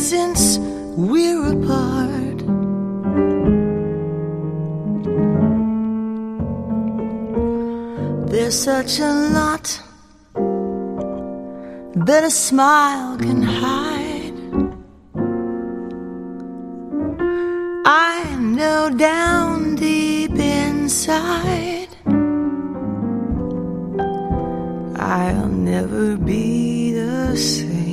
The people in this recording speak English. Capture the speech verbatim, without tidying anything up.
since we're apart. There's such a lot that a smile can hide. I know down deep inside I'll never be the same.